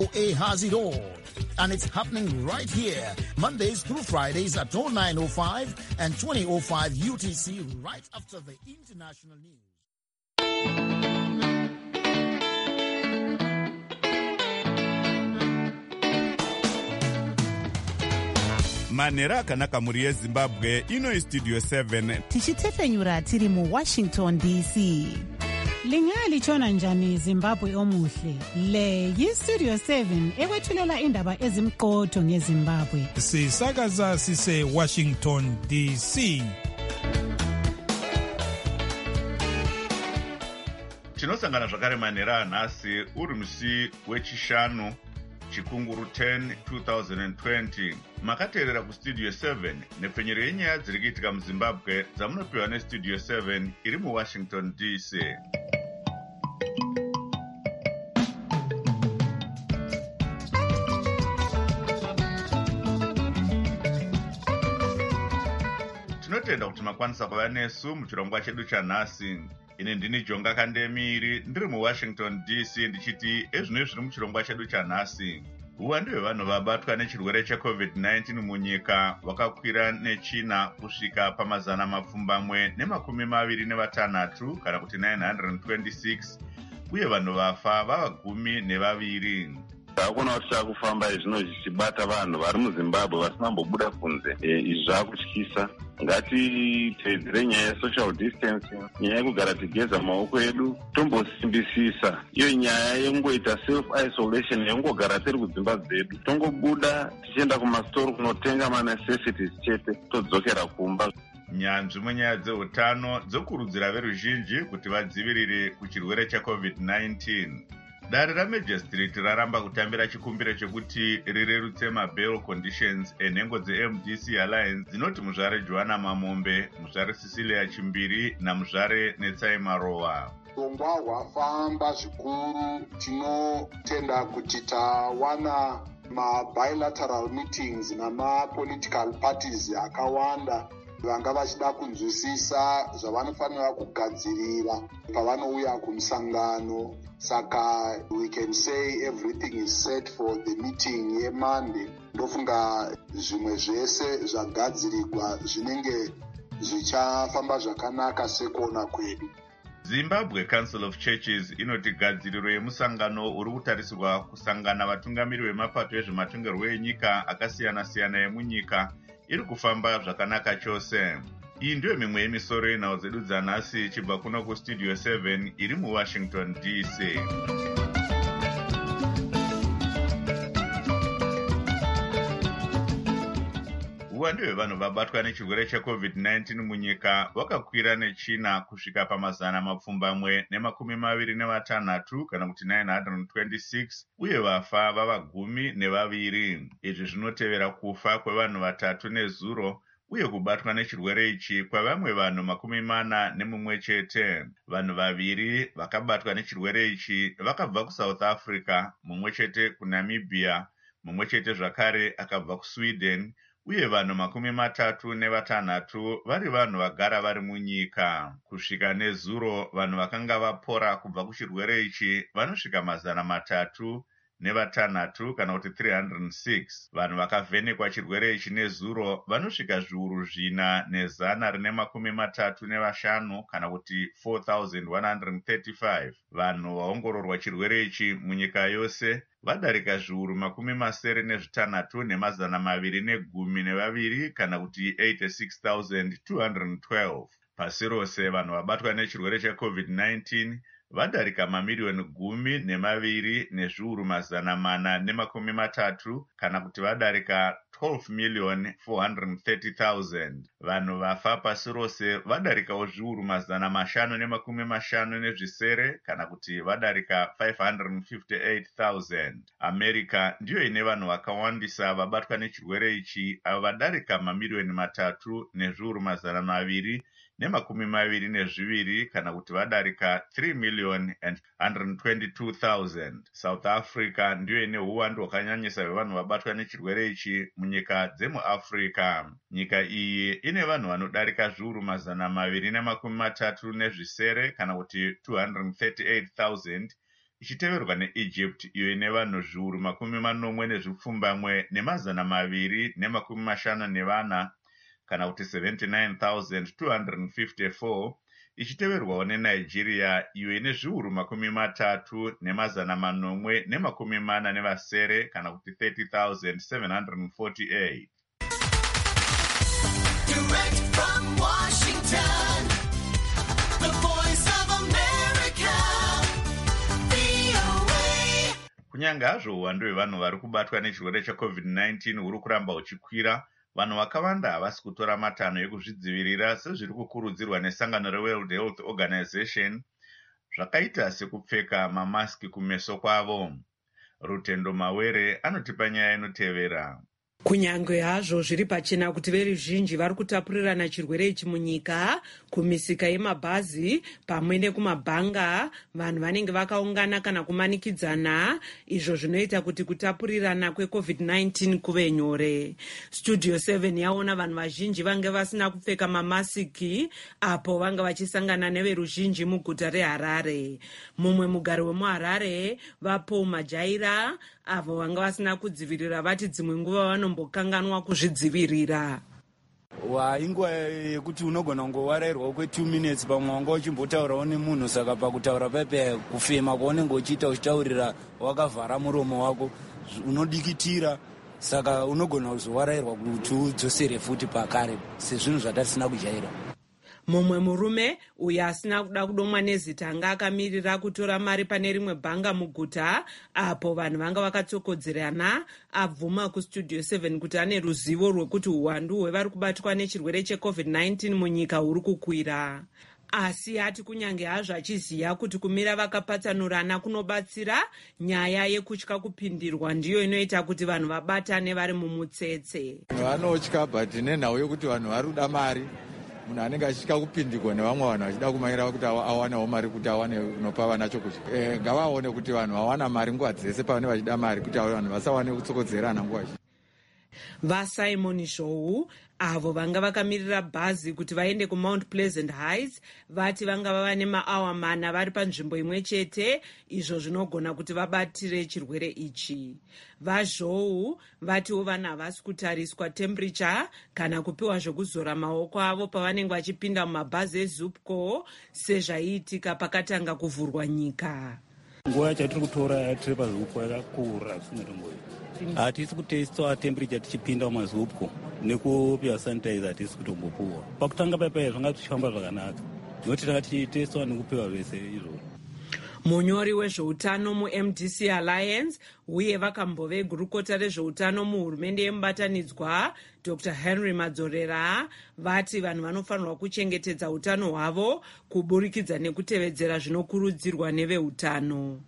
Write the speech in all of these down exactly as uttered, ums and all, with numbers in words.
O A has it all, and it's happening right here, Mondays through Fridays at nine oh five and twenty oh five U T C, right after the international news. manhero akanaka muri yezimbabwe ino istudio seven tichitefenyura tiri mu Washington D C. Lingalitshona njani Zimbabwe omuhle? Le yistudio seven ekwethulela indaba ezimqotho ngeZimbabwe. Sisakaza sise Washington D C. tinosangana zvakare manhero anhasi uri musi wechishanu chikunguru ten twenty twenty. makateerera kustudio seven nepfenyero yenyaya dziri kuitika muzimbabwe dzamunopiwa nestudio seven iri muwashington D C. tinotenda kuti makwanisa kuva nesu muchirongwa chedu chanhasi. ine ndini Jonga Kandemiri ndiri muwashington D C ndichiti ezvino zviri muchirongwa chedu chanhasi. uwandu hwevanhu vabatwa nechirwere checovid nineteen munyika vakakwira nechina kusvika pamazana mapfumbamwe nemakumi maviri nevatanhatu kana kuti nine hundred twenty-six, uye vanhu vafa vava gumi nevaviri. Hakuna kuti chakufamba izvino zvichibata vanhu vari muZimbabwe vasinambobuda kunze. Izvi zvakutyisa. Ngatiteedzere nyaya yesocial distancing, nyaya yekugara tigeza maoko edu, tombosimbisisa iyo nyaya yengoita self isolation yengogara tiri kudzimba dzedu, tongobuda tichienda kumasitoro kunotenga manecessities chete todzokera kumba. Nyanzvi munyaya dzeutano dzokurudzira veruzhinji kuti vadzivirire kuchirwere checovid nineteen. Dare raMajor Street raramba kutambira chikumbiro chekuti rirerutse mabail conditions enhengo dze-M D C Alliance dzinoti muzvare Joanna Mamombe, muzvare Cecilia Chimbiri namuzvare Netsai Marowa. Urongwa hwafamba zvikuru. Tinotenda kuti tawana ma-bilateral meetings nama-political parties akawanda vanga vachida kunzwisisa zvavanofanira kugadzirira pavanouya kumusangano. Saka we can say everything is set for the meeting yeMonday. Ndofunga zvimwe zvese zvagadzirirwa zvinenge zvichafamba zvakanaka sekuona kwedu. Zimbabwe Council of Churches inoti gadziriro yemusangano uri kutarisirwa kusangana vatungamiri vemapato ezvematongerwo enyika akasiyana-siyana emunyika iri kufamba zvakanaka chose. Iyi ndiyo mimwe yemisoro yenhau dzedu dzanhasi ichibva kuno kustudio seven iri muwashington D C. uwandu hwevanhu vabatwa nechirwere checovid nineteen munyika vakakwira nechina kusvika pamazana mapfumbamwe nemakumi maviri nevatanhatu kana kuti nine hundred twenty-six, uye vafa vava gumi nevaviri. izvi zvinotevera kufa kwevanhu vatatu nezuro uye kubatwa nechirwere ichi kwavamwe vanhu makumi mana nemumwe chete. Vanhu vaviri vakabatwa nechirwere ichi vakabva kuSouth Africa, mumwe chete kuNamibia, mumwe chete zvakare akabva kuSweden, uye vanhu makumi matatu nevatanhatu vari vanhu vagara vari munyika. Kusvika nezuro vanhu vakanga vapora kubva kuchirwere ichi vanosvika mazana matatu nevatanhatu kana kuti three hundred six. Vanhu vakavhenekwa chirwere ichi nezuro vanosvika zviuru zvina nezana rine makumi matatu nevashanu kana kuti four thousand one hundred thirty-five. Vanhu vaongororwa chirwere ichi munyika yose vadarika zviuru makumi masere nezvitanhatu nemazana maviri negumi nevaviri kana kuti eighty-six thousand two hundred twelve. Pasi rose vanhu vabatwa nechirwere checovid nineteen vadarika mamiriyoni gumi nemaviri nezviuru mazana mana nemakumi matatu kana kuti vadarika twelve million four hundred thirty thousand. Vanhu vafa pasi rose vadarikawo zviuru mazana mashanu nemakumi mashanu nezvisere kana kuti vadarika five hundred fifty-eight thousand. America ndiyo ine vanhu vakawandisa vabatwa nechirwere ichi avo vadarika mamiriyoni matatu nezviuru mazana maviri nemakumi maviri nezviviri kana kuti vadarika three million and one hundred twenty-two thousand. South Africa ndiyo ine uwandu hwakanyanyisa hwevanhu vabatwa nechirwere ichi munyika dzemuAfrica. Nyika iyi ine vanhu vanodarika zviuru mazana maviri nemakumi matatu nezvisere kana kuti two hundred thirty-eight thousand, ichiteverwa neEgypt iyo ine vanhu zviuru makumi manomwe nezvipfumbamwe nemazana maviri nemakumi mashanu nevana kana kuti seventy-nine thousand two hundred fifty-four, ichiteverwawo neNigeria iyo ine zviuru makumi matatu nemazana manomwe nemakumi mana nevasere kana kuti thirty thousand seven hundred forty-eight. Direct from Washington, the voice of America, V O A. Kunyange hazvo uwandu hwevanhu vari kubatwa nechirwere checovid nineteen huri kuramba uchikwira, vanhu vakawanda havasi kutora matanho ekuzvidzivirira sezviri kukurudzirwa nesangano reWorld Health Organization, zvakaita sekupfeka mamaski kumeso kwavo. Rutendo Mawere anotipa nyaya inotevera. Kunyange hazvo zviri pachena kuti veruzhinji vari kutapurirana chirwere ichi munyika, kumisika yemabhazi pamwe nekumabhanga vanhu vanenge vakaungana kana kumanikidzana, izvo zvinoita kuti kutapurirana kwecovid nineteen kuve nyore. Studio seven yaona vanhu vazhinji vange vasina kupfeka mamasiki apo vanga vachisangana neveruzhinji muguta reHarare. Mumwe mugari wemuHarare, Vapo Majaira, avo vanga vasina kudzivirira vati dzimwe nguva vanombokanganwa kuzvidzivirira. Wainguva yekuti unogona kungowarairwa kwe two minutes pamwe wanga uchimbotaurawo nemunhu, saka pakutaura pepe kufema kwaunenge uchiita uchitaurira wakavhara muromo wako unodikitira, saka unogona kuzowarairwa kuti udzosere futi pakare sezvinhu zvatasina kujaira. Mumwe murume uyo asina kuda kudomwa nezita anga akamirira kutora mari pane rimwe bhanga muguta apo vanhu vanga vakatsokodzerana, abvuma kustudio seven kuti ane ruzivo rwekuti uwandu hwevari kubatwa nechirwere checovid nineteen munyika huri kukwira. Asi ati kunyange hazvo achiziva kuti kumira vakapatsanurana kunobatsira, nyaya yekutya kupindirwa ndiyo inoita kuti vanhu vabatane vari mumutsetse. Vanotya but nenhau yekuti vanhu vari kuda mari, munhu anenge achitya kupindirwa nevamwe vanhu achida kumaira kuti awanawo mari kuti awane unopa vana chokudya. E, ngavaone kuti vanhu vawana mari nguva dzese pavanenge vachida mari kuti vanhu vasawane kutsokodzerana nguva zhinji. VaSimon Zhou avo vanga vakamirira bhazi kuti vaende kuMount Pleasant Heights vati vanga vava nemaawa mana vari panzvimbo imwe chete, izvo zvinogona kuti vabatire chirwere ichi. VaZhou vatiwo vanhu havasi kutariswa temperature kana kupiwa zvekuzora maoko avo pavanenge vachipinda mumabhazi eZupco sezvaiitika pakatanga kuvhurwa nyika. Nguva yatiri kutora yatiri paZupco yakakura sinotomboyi. Hatisi kutesitwa temperature tichipinda mumazupco nekupiwa sanitizer, hatisi kutombopuwa. Pakutanga paipai zvanga tichifamba zvakanaka, nekuti tanga tichitesitwa nekupiwa zvese izvozvo. Munyori wezveutano muM D C Alliance uye vakambove gurukota rezveutano muhurumende yemubatanidzwa Doctor Henry Madzorera vati vanhu vanofanirwa kuchengetedza utano hwavo kuburikidza nekutevedzera zvinokurudzirwa neveutano.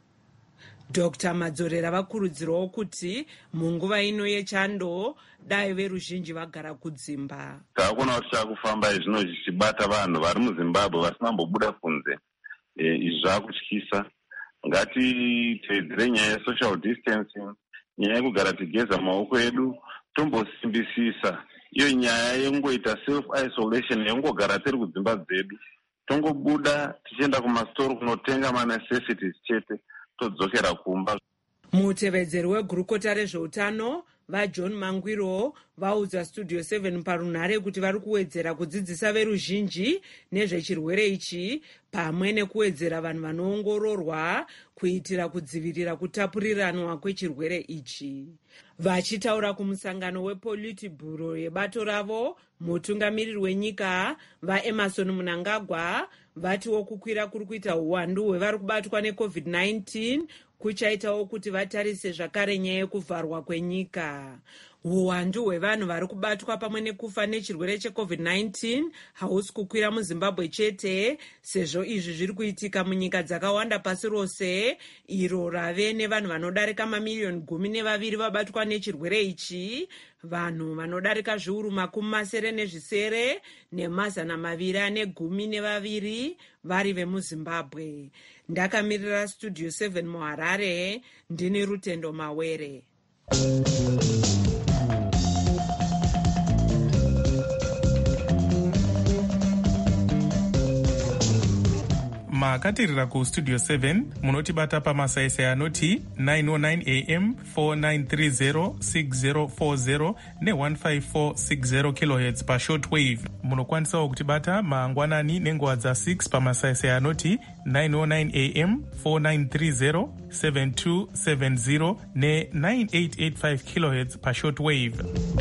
Doctor Madzorera vakurudzirawo kuti munguva ino yechando dai veruzhinji vagara kudzimba. Takuona kuti chakufamba izvino zvichibata vanhu vari muZimbabwe vasinambobuda kunze. Izvi zvakutyisa. Ngatiteedzere nyaya yesocial distancing, nyaya yekugara tigeza maoko edu, tombosimbisisa iyo nyaya yengoita self isolation yengogara tiri kudzimba dzedu, tongobuda tichienda kumasitoro kunotenga manecessities chete, todzokera kumba. Mutevedzeri wegurukota rezveutano vaJohn Mangwiro vaudza Studio seven parunhare kuti vari kuwedzera kudzidzisa veruzhinji nezvechirwere ichi pamwe nekuwedzera vanhu vanoongororwa kuitira kudzivirira kutapuriranwa kwechirwere ichi. Vachitaura kumusangano wePolitburo yebato ravo, mutungamiriri wenyika vaEmerson Mnangagwa vatiwo kukwira kuri kuita uwandu hwevari kubatwa necovid nineteen kuchaitawo kuti vatarise zvakare nyaya yekuvharwa kwenyika. Uwandu hwevanhu vari kubatwa pamwe nekufa nechirwere checovid nineteen hausi kukwira muZimbabwe chete, sezvo izvi zviri kuitika munyika dzakawanda pasi rose, iro rave nevanhu vanodarika mamiliyoni gumi nevaviri vabatwa nechirwere ichi, vanhu vanodarika zviuru makumi masere nezvisere nemazana maviri ane gumi nevaviri vari vemuZimbabwe. Ndakamirira Studio seven muHarare, ndini Rutendo Mawere. makatirira kustudio seven munotibata pamasaisai anoti nine oh nine a m four nine three zero six zero four zero ne one five four six zero kilohertz pashortwave. Munokwanisawo kutibata mangwanani nenguva dza six pamasaisai anoti nine oh nine a m four nine three zero seven two seven zero ne nine eight eight five kilohertz pashortwave.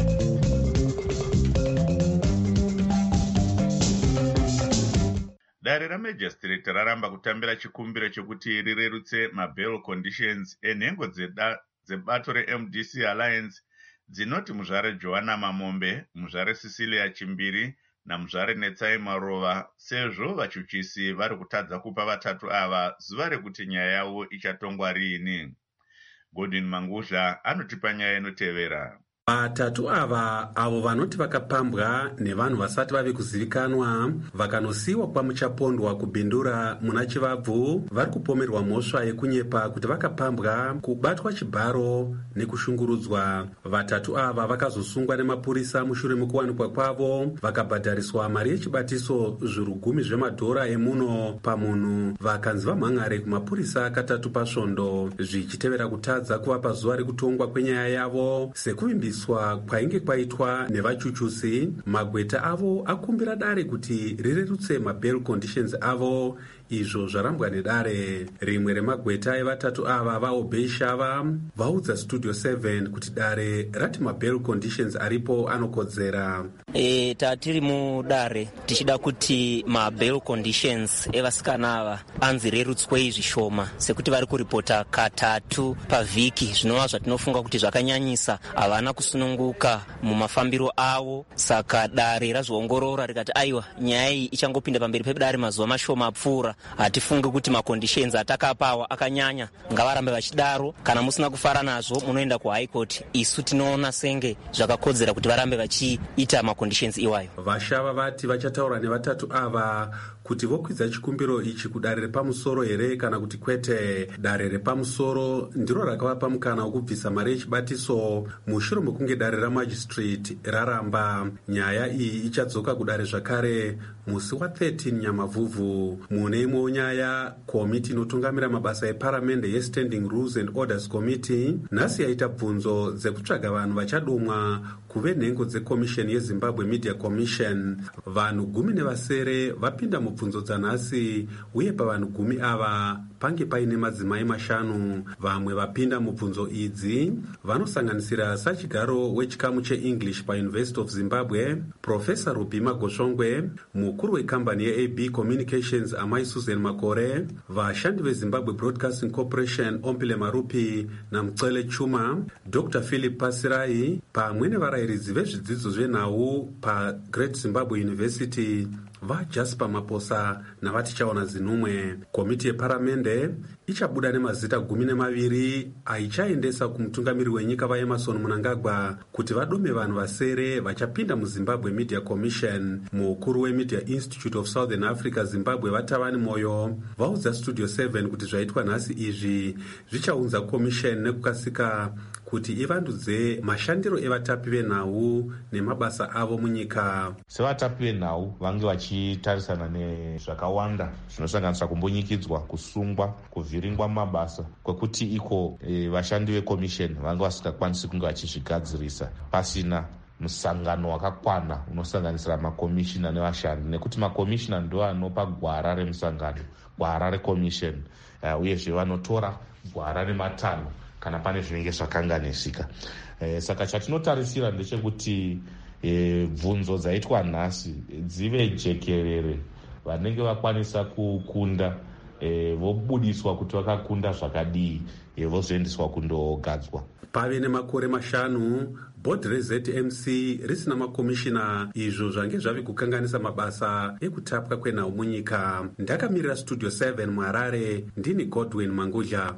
Dare ramajistireti raramba kutambira chikumbiro chekuti rirerutse mabail conditions enhengo dzebato re-M D C Alliance dzinoti muzvare Joanna Mamombe, muzvare Cecilia Chimbiri namuzvare Netsai Marova, sezvo vachuchisi vari kutadza kupa vatatu ava zuva rekuti nyaya yavo ichatongwa riini. Godwin Manguzha anotipa nyaya inotevera. Vatatu ava avo vanoti vakapambwa nevanhu vasati vave kuzivikanwa vakanosiyiwa kwamuchapondwa kubhindura muna chivabvu vari kupomerwa mhosva yekunyepa kuti vakapambwa, kubatwa chibharo nekushungurudzwa. Vatatu ava vakazosungwa nemapurisa mushure mekuwanikwa kwavo vakabhadhariswa mari yechibatiso zviru gumi zvemadhora emuno pamunhu vakanzi vamhangare kumapurisa katatu pasvondo, zvichitevera kutadza kuvapa zuva rekutongwa kwenyaya yavo sekuvimbisa kwainge kwaitwa nevachuchusi. Magweta avo akumbira dare kuti rirerutse mabail conditions avo, izvo zvarambwa nedare. Rimwe remagweta evatatu ava vaobei shava vaudza studio seven kuti dare rati mabail conditions aripo anokodzera. E, tatiri mudare tichida kuti mabail conditions evasikana ava anzi rerutswei zvishoma, sekuti vari kuripota katatu pavhiki, zvinova zvatinofunga kuti zvakanyanyisa, havana kusununguka mumafambiro avo. Saka dare razviongorora rikati aiwa, nyaya iyi ichangopinda pamberi pedare mazuva mashoma apfuura, hatifunge kuti maconditions atakapawa akanyanya, ngavarambe vachidaro. Kana musina kufara nazvo munoenda kuhigh court. Isu tinoona senge zvakakodzera kuti varambe vachiita maconditions iwayo. Vashava vati vachataura nevatatu ava kuti vokwidza chikumbiro ichi kudare repamusoro here kana kuti kwete. Dare repamusoro ndiro rakavapa mukana wokubvisa mari yechibatiso mushure mekunge dare ramajistrate raramba. Nyaya iyi ichadzoka kudare zvakare musi wa thirteen Nyamavhuvhu. Mune imwewo nyaya, komiti inotungamira mabasa eparamende yeStanding Rules and Orders Committee nhasi yaita bvunzo dzekutsvaga vanhu vachadumwa kuve nhengo dzekomisheni yeZimbabwe Media Commission. Vanhu gumi nevasere vapinda mubvunzo dzanhasi, uye pavanhu gumi ava pange paine madzimai mashanu. Vamwe vapinda mubvunzo idzi vanosanganisira sachigaro wechikamu cheEnglish paUniversity of Zimbabwe Profesa Rubhima Goshongwe, mukuru wekambani yeA B Communications Amai Susan Makore, vashandi veZimbabwe Broadcasting Corporation Ompile Marupi naMucele Chuma, Doctor Philip Pasirai, pamwe nevarayiridzi vezvidzidzo zvenhau paGreat Zimbabwe University vaJasper Maposa navatichaona zinumwe. Komiti yeparamende ichabuda nemazita gumi nemaviri aichaendesa kumutungamiri wenyika vaEmerson Mnangagwa kuti vadome vanhu vasere vachapinda muZimbabwe Media Commission. Mukuru weMedia Institute of Southern Africa Zimbabwe Vatavani Moyo vaudza Studio seven kuti zvaitwa nhasi izvi zvichaunza commission nekukasika kuti ivandudze mashandiro evatapi venhau nemabasa avo munyika. Sevatapi venhau vange vachitarisana nezvakawanda zvinosanganisira kumbunyikidzwa, kusungwa, kuvhiringwa mabasa, kwekuti iko e, vashandi vekomisheni vange vasingakwanisi kunge vachizvigadzirisa pasina musangano wakakwana unosanganisira makomishina nevashandi, nekuti makomishina ndo anopa gwara remusangano, gwara rekomisheni, uh, uyezve vanotora gwara rematanho kana pane zvinenge zvakanganisika. E, saka chatinotarisira ndechekuti e, bvunzo dzaitwa nhasi dzive jekerere, vanenge vakwanisa kukunda e, vobudiswa kuti vakakunda zvakadii, e, vozoendeswa kundogadzwa. Pave nemakore mashanu bhodhi reZ M C risina makomishina, izvo zvange zvave kukanganisa mabasa ekutapwa kwenhau munyika. Ndakamirira Studio seven muHarare, ndini Godwin Mangudla.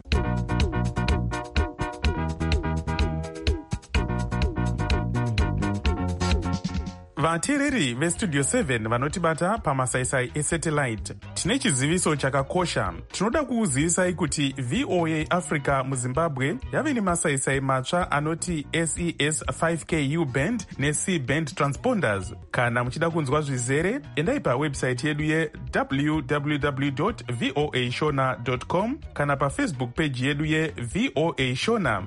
vateereri vestudio seven vanotibata pamasaisai esatellite, tine chiziviso chakakosha. Tinoda kukuzivisai kuti V O A Africa muzimbabwe yave nemasaisai matsva anoti S E S five K U band ne-C band transponders. Kana muchida kunzwa zvizere, endai pawebsite yedu ye w w w dot voa shona dot com kana pafacebook page yedu ye V O A Shona.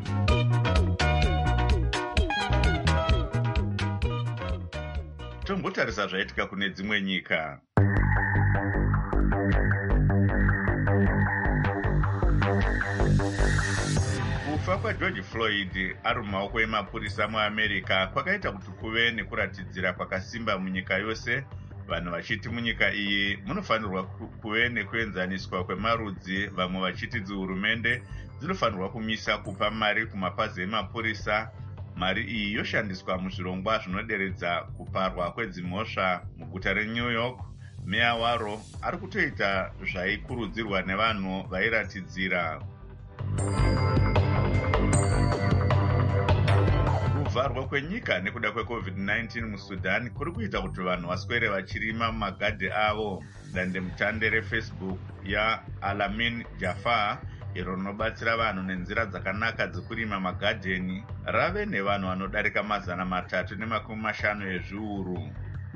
Tombotarisa zvaitika kune dzimwe nyika. Kufa kwaGeorge Floyd ari mumaoko emapurisa muAmerica kwakaita kuti kuve nekuratidzira kwakasimba munyika yose, vanhu vachiti munyika iyi munofanirwa kuve nekuenzaniswa kwemarudzi, vamwe vachiti dzihurumende dzinofanirwa kumisa kupa mari kumapazi emapurisa. Mari iyi yoshandiswa muzvirongwa zvinoderedza kuparwa kwedzimhosva muguta reNew York. Meya waro ari kutoita zvaikurudzirwa nevanhu vairatidzira. Kuvharwa kwenyika nekuda kwecovid nineteen muSudan kuri kuita kuti vanhu vaswere vachirima mumagadhi avo. Dandemutande reFacebook yaAlamin Jafar iro rinobatsira vanhu nenzira dzakanaka dzekurima magadheni rave nevanhu vanodarika mazana matatu nemakumi mashanu ezviuru.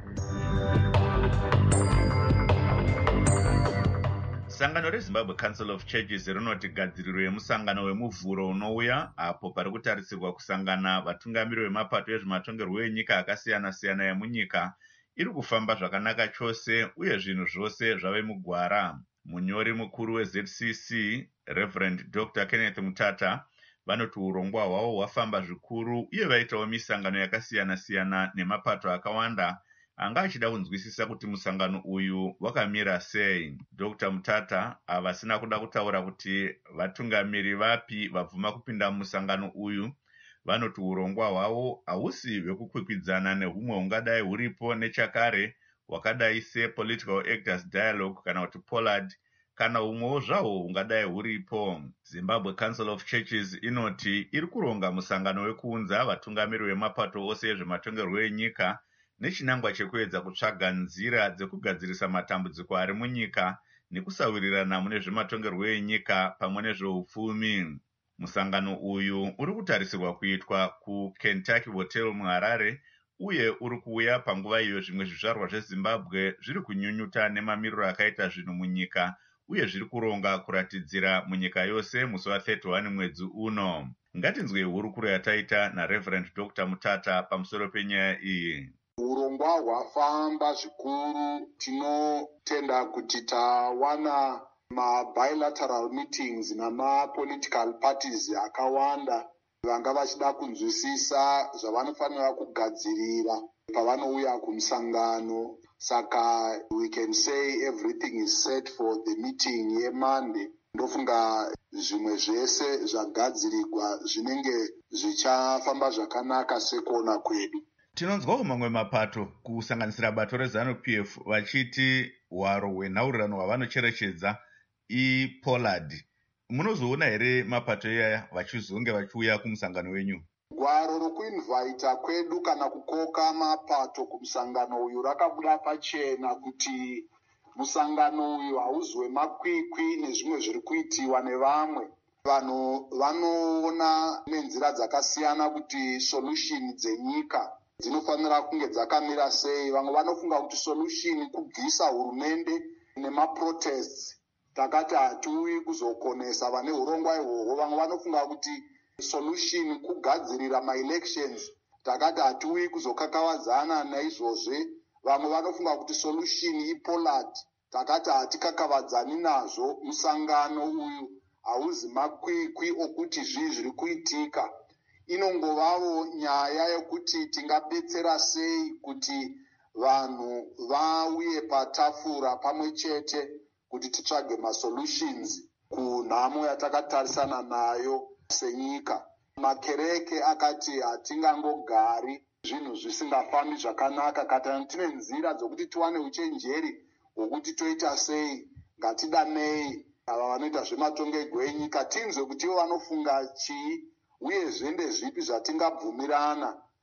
Sangano reZimbabwe Council of Churches rinoti gadziriro yemusangano wemuvhuro unouya, apo pari kutarisirwa kusangana vatungamiri vemapato ezvematongerwo enyika akasiyana-siyana emunyika, iri kufamba zvakanaka chose uye zvinhu zvose zvave mugwara. Munyori mukuru weZ C C, Reverend Doctor Kenneth Mutata, vanoti urongwa hwavo hwafamba zvikuru uye vaitawo misangano yakasiyana-siyana nemapato akawanda anga achida kunzwisisa kuti musangano uyu wakamira sei. Doctor Mutata havasina kuda kutaura kuti vatungamiri vapi vabvuma kupinda musangano uyu. Vanoti urongwa hwavo hausi hwekukwikwidzana nehumwe hungadai huripo nechakare hwakadai sePolitical Actors Dialogue kana kuti Pollard, kana humwewo zvahwo hungadai huripo. Zimbabwe Council of Churches inoti iri kuronga musangano wekuunza vatungamiri vemapato ose ezvematongerwo enyika nechinangwa chekuedza kutsvaga nzira dzekugadzirisa matambudziko ari munyika nekusawirirana mune zvematongerwo enyika pamwe nezveupfumi. Musangano uyu uri kutarisirwa kuitwa kuKentucky Hotel muHarare uye uri kuuya panguva iyo zvimwe zvizvarwa zveZimbabwe zviri kunyunyuta nemamiriro akaita zvinhu munyika uye zviri kuronga kuratidzira munyika yose musi wa31 mwedzi uno. Ngatinzwe hurukuro yataita naReverend Doctor Mutata pamusoro penyaya iyi. Urongwa hwafamba zvikuru. Tinotenda kuti tawana ma-bilateral meetings nama-political parties akawanda vanga vachida kunzwisisa zvavanofanira kugadzirira pavanouya kumusangano. Saka we can say everything is set for the meeting yeMonday. Ndofunga zvimwe zvese zvagadzirirwa zvinenge zvichafamba zvakanaka sekuona kwedu. Tinonzwawo mamwe mapato kusanganisira bato reZANU-P F vachiti hwaro hwenhaurirano hwavanocherechedza iPollard. Munozoona here mapato iyaya vachizonge vachiuya kumusangano wenyu? Gwaro rokuinvita kwedu kana kukoka mapato kumusangano uyu rakabuda pachena kuti musangano uyu hauzwe makwikwi nezvimwe zviri kuitiwa nevamwe. Vanhu vanoona nenzira dzakasiyana kuti solution dzenyika dzinofanira kunge dzakamira sei. Vamwe vanofunga kuti solution kubvisa hurumende nemaprotests. Takati hatiuyi kuzokonesa vane urongwa ihwohwo. Vamwe vanofunga kuti solution kugadzirira ma-elections. Takati hatiuyi kuzokakavadzana naizvozve. Vamwe vanofunga kuti solution iPollard. Takati hatikakavadzani nazvo. Musangano uyu hauzi makwikwi okuti zvii zviri kuitika. Inongovavo nyaya yokuti tingabetsera sei kuti vanhu vauye patafura pamwe chete kuti titsvage ma-solutions kunhamo yatakatarisana nayo senyika. Makereke akati hatingangogari zvinhu zvisingafambi zvakanaka. Kana tine nzira dzokuti tiwane uchenjeri hwokuti toita sei, ngatidanei ava vanoita zvematongerwo enyika tinzwe kuti ivo vanofunga chii uyezve ndezvipi zvatingabvumirana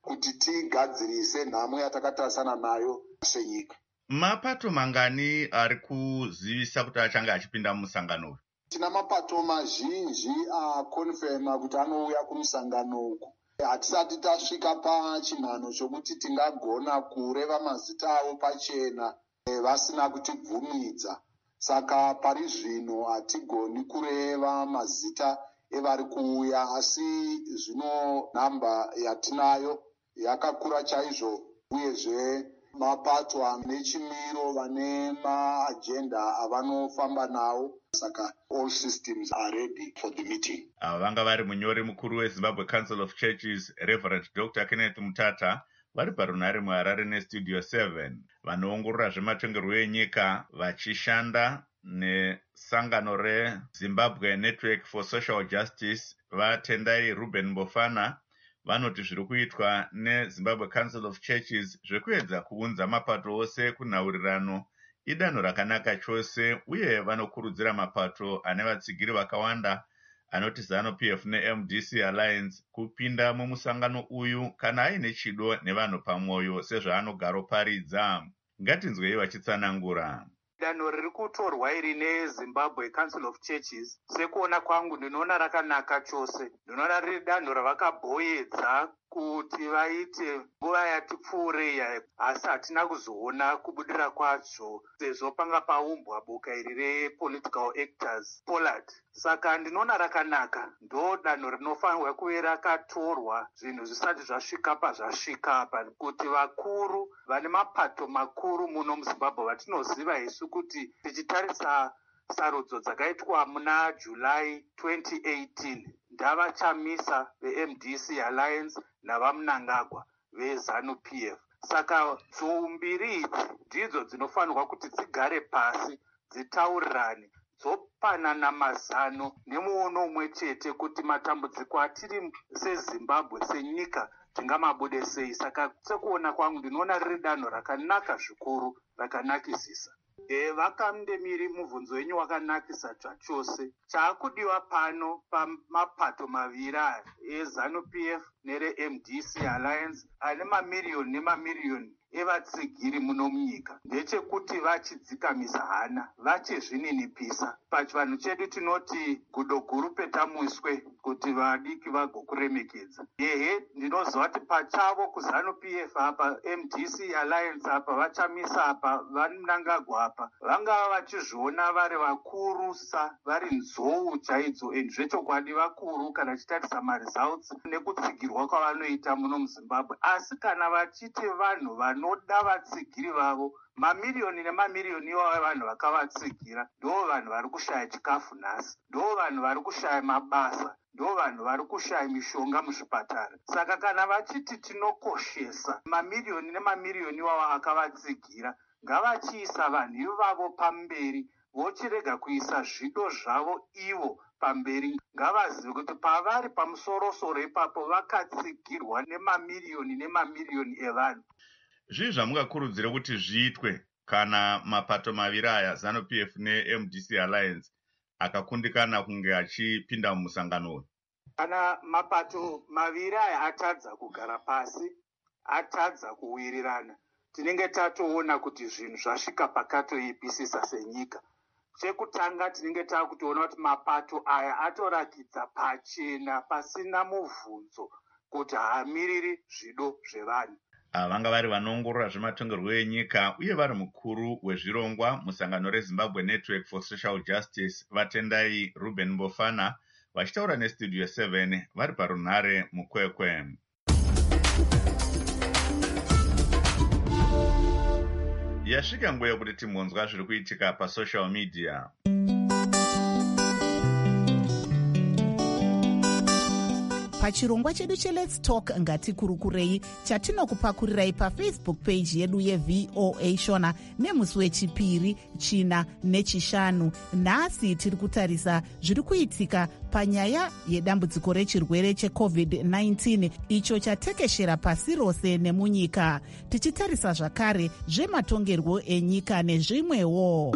kuti tigadzirise nhamo yatakatarisana nayo senyika. Mapato mangani ari kuzivisa kuti achange achipinda mumusangano uyu? Tina mapato mazhinji akonfema kuti anouya kumusangano uku. Hatisati tasvika pachinhano chokuti tingagona kureva mazita avo pachena vasina kutibvumidza. Saka pari zvino hatigoni kureva mazita evari kuuya, asi zvino nhamba yatinayo yakakura chaizvo, uyezve mapato ane chimiro vane maagenda avanofamba nawo. Saka all systems are ready for the meeting. Ava vanga vari munyori mukuru weZimbabwe Council of Churches, Reverend Doctor Kenneth Mutata, vari parunhare muHarare neStudio seven, vanoongorora zvematongerwo enyika vachishanda nesangano reZimbabwe Network for Social Justice. Vatendai Ruben Mbofana vanoti zviri kuitwa neZimbabwe Council of Churches zvekuedza kuunza mapato ose kunhaurirano idanho rakanaka chose, uye vanokurudzira mapato ane vatsigiri vakawanda anoti ZANU-P F neM D C Alliance kupinda mumusangano uyu kana aine chido nevanhu pamwoyo sezvaanogaroparidza. Ngatinzwei vachitsanangura. Danho riri kutorwa iri neZimbabwe Council of Churches, sekuona kwangu ndinoona rakanaka chose. Ndinoona riri danho ravakabhoyedza kuti vaite nguva yati pfuurei, asi hatina kuzoona kubudira kwacho sezvo panga paumbwa boka iri repolitical actors Pollard. Saka ndinoona rakanaka, ndo danho rinofanirwa kuve rakatorwa zvinhu zvisati zvasvika pazvasvika apa, kuti vakuru vane mapato makuru muno muZimbabwe vatinoziva isu kuti tichitarisa sarudzo dzakaitwa muna July twenty eighteen ndavachamisa veM D C Alliance navaMnangagwa veZANU-P F. Saka dzombiri idzi ndidzo dzinofanirwa kuti dzigare pasi dzitaurirane, dzopanana mazano nemuono umwe chete kuti matambudziko atiri seZimbabwe senyika tingamabude sei. Saka sekuona kwangu ndinoona riri danho rakanaka zvikuru, rakanakisisa. E, vakamdemiri mubvunzo wenyu wakanakisa zvachose. Chaakudiwa pano pamapato maviri aya eZANU-P F nereM D C Alliance ane mamiriyoni nemamiriyoni evatsigiri muno munyika ndechekuti vachidzikamisa hana, vachizvininipisa. Pachivanhu chedu tinoti gudo guru petamuswe, kuti vadiki vagokuremekedza. Ehe, ndinoziva kuti pachavo kuZANU-P F apa, M D C Alliance apa, vachamisa apa, vaMnangagwa apa, vangava vachizviona vari vakuru sa, vari nzou chaidzo, and zvechokwadi vakuru kana chitarisa maresults nekutsigirwa kwavanoita muno muZimbabwe. Asi kana vachiti vanhu vanoda vatsigiri vavo, mamiriyoni nemamiriyoni ivavo vanhu vakavatsigira, ndo vanhu vari kushaya chikafu nhasi, ndo vanhu vari kushaya mabasa, ndo vanhu vari kushaya mishonga muzvipatara. Saka kana vachiti tinokoshesa mamiriyoni nemamiriyoni ivavo akavatsigira, ngavachiisa vanhu ivavo pamberi, vochirega kuisa zvido zvavo ivo pamberi. Ngavazive kuti pavari pamusorosoro ipapo vakatsigirwa nemamiriyoni nemamiriyoni evanhu. Zvii zvamungakurudzira kuti zviitwe kana mapato maviri aya ZANU-P F neM D C Alliance akakundikana kunge achipinda mumusangano uyu? Kana mapato maviri aya atadza kugara pasi, atadza kuwirirana, tinenge tatoona kuti zvinhu zvasvika pakatoipisisa senyika. Chekutanga tinenge takutoona kuti mapato aya atorakidza pachena pasina mubvunzo kuti haamiriri zvido zvevanhu. Vanga vari vanoongorora zvematongerwo enyika uye vari mukuru wezvirongwa musangano reZimbabwe Network for Social Justice, Vatendai Ruben Mbofana, vachitaura neStudio seven vari parunhare mukwekwe. Yasvika nguva yekuti timbonzwa zviri kuitika pasocial media. pachirongwa chedu cheLet's Talk ngatikurukurei chatinokupakurirai pafacebook page yedu yeVOA Shona nemusi wechipiri, china nechishanu. Nhasi tiri kutarisa zviri kuitika panyaya yedambudziko rechirwere checovid nineteen icho chatekeshera pasi rose nemunyika, tichitarisa zvakare zvematongerwo enyika nezvimwewo.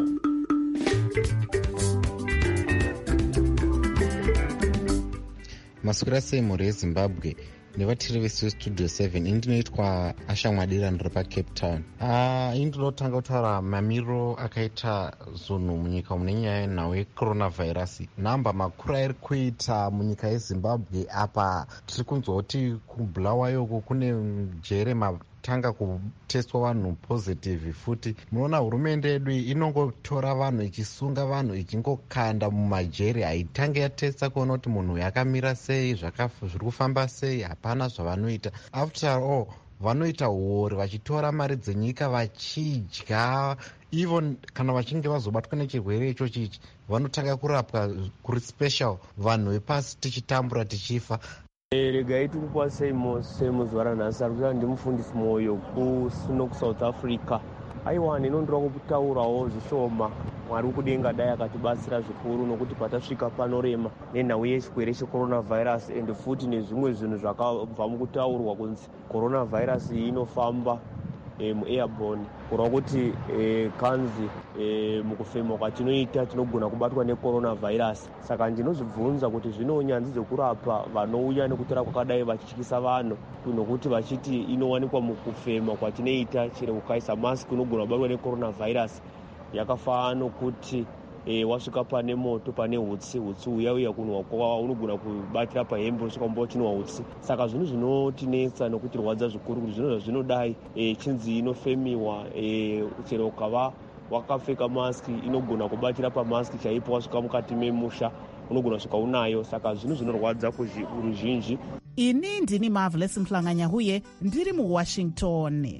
Masukira sei mhuri yeZimbabwe nevatiri vesi vestudio seven. ini ndinoitwa ashamwadira ndiri pacape town. Uh, ini ndinotanga kutaura mamiriro akaita zunhu munyika mune nyaya yenhau yecoronavirus. namba makuru airi kuita munyika yezimbabwe apa tiri kunzwa kuti kubhulawayoko kune mjere ma tanga kutestwa vanhu positive. futi munoona hurumende yedu inongotora vanhu ichisunga vanhu ichingokanda mumajeri. haitange yatesta kuona kuti munhu yakamira sei, zviri kufamba sei. hapana zvavanoita. after all vanoita huori vachitora mari dzenyika vachidya. even kana vachinge vazobatwa nechirwere ichochi ichi vanotanga kurapwa kuri special vanhu vepasi tichitambura tichifa. regai tikupa semuzuva ranhasi ari kuita ndimufundisi mwoyo kusuno kusouth africa. aiwa ndinondira kutaurawo zvishoma. mwari wekudenga dai akatibatsira zvikuru nokuti patasvika panorema nenhau yechirwere checoronavirus and futi nezvimwe zvinhu zvakabva mukutaurwa kunzi coronavirus iyi inofamba E, muairborne kureva kuti e, kanzi e, mukufema kwatinoita tinogona kubatwa necoronavirus. saka ndinozvibvunza kuti zvino nyanzvi dzekurapa vanouya nekutora kwakadai vachityisa vanhu nokuti vachiti inowanikwa mukufema kwatinoita chero ukaisa mask unogona kubatwa necoronavirus. yakafanana nokuti E, wasvika pane moto pane hutsi hutsi uya uya kunwa kwava unogona kubatira pahembe usvika mumba uchinwa hutsi. saka zvinhu zvinotinetsa nokutirwadza zvikuru kuti zvinhu zvazvinodai e, chinzi inofemiwa e, chero ukava wakapfeka maski inogona kubatira pamaski chaipo. wasvika mukati memusha unogona kusvika unayo. saka zvinhu zvinorwadza kuruzhinji. ini ndini Marvelous Mhlanganya huye ndiri muwashington.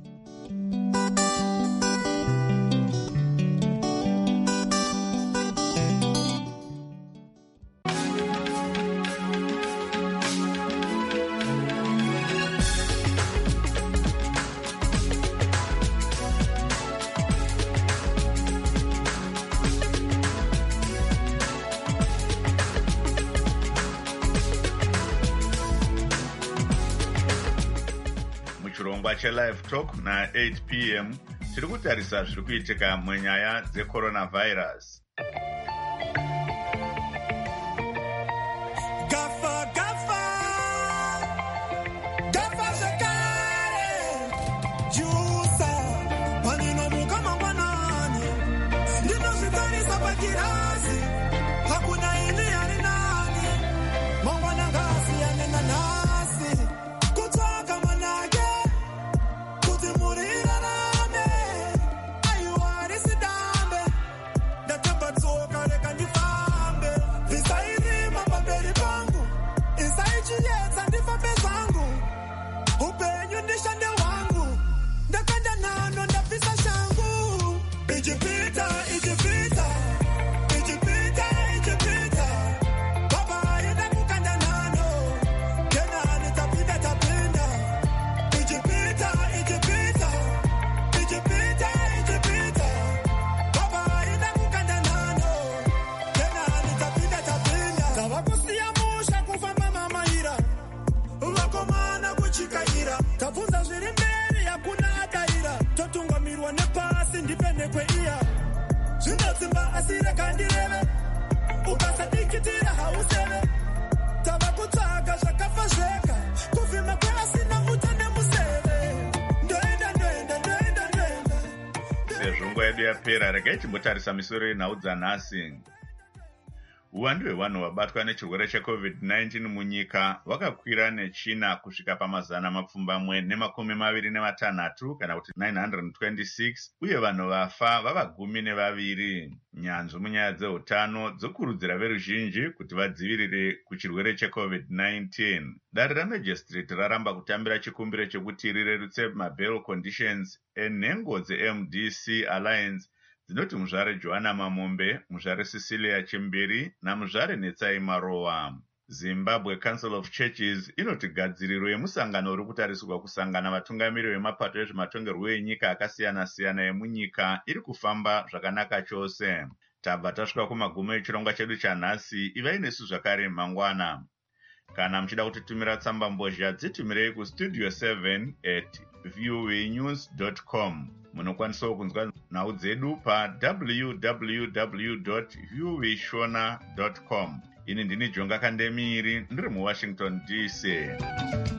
chirongwa chelive talk na eight p m tiri kutarisa zviri kuitika munyaya dzecoronavirus. Gafa, gafa, gafa zakare, jusa, panino muka mangwanani, ndino zitari sabakirazi, hakuna ili yani nani, mangwana ngasi ya nena nasi, kutaka manage, kutimurira nane, ayuari sidambe, databa tsoka leka nifambe, visairi mapamberi pangu, isaichiyedza ndifambe zangu, upenyu ndishande wangu, ndakanda nano ndapisa shangu, ichipita ichipita ichipita ichipita, baba yenda kukanda nano, kenani tapinda tapinda, ichipita ichipita ichipita ichipita, baba yenda kukanda nano, kenani tapinda tapinda, tavakusiya musha kufamba mamaira, vakomana kuchikaira, tabvunza zviri mberi hakuna adaira, totungamirwa nepasi ndipendekwe iya, zvinotsimba asi rega ndireve, ukasadikitira hauseve, tava kutsvaga zvakafa zvega, kuvhima kweasina utande museve, ndoenda ndoenda ndoenda ndoenda. sezvo nguva yedu yapera regai timbotarisa misoro yenhau dzanhasi. uwandu hwevanhu vabatwa nechirwere checovid nineteen munyika hwakakwira nechina kusvika pamazana mapfumbamwe nemakumi maviri nematanhatu kana kuti nine hundred twenty-six, uye vanhu vafa vava gumi nevaviri. nyanzvi munyaya dzeutano dzokurudzira veruzhinji kuti vadzivirire kuchirwere checovid nineteen. dare ramagistrate raramba kutambira chikumbiro chekuti rirerutse mabail conditions enhengo dze-M D C Alliance dzinoti muzvare Joanna Mamombe, muzvare Cecilia Chimbiri namuzvare Netsai Marowa. Zimbabwe Council of Churches inoti gadziriro yemusangano uri kutarisirwa kusangana vatungamiri vemapato ezvematongerwo enyika akasiyana-siyana emunyika iri kufamba zvakanaka chose. Tabva tasvika kumagumo echirongwa chedu chanhasi. ivai nesu zvakare mangwana. Kana muchida kutitumira tsamba mbozha dzitumirei kustudio seven at voanews dot com. munokwanisawo kunzwa nhau dzedu pa w w w dot voashona dot com. ini ndini Jonga Kandemiri ndiri muWashington D C.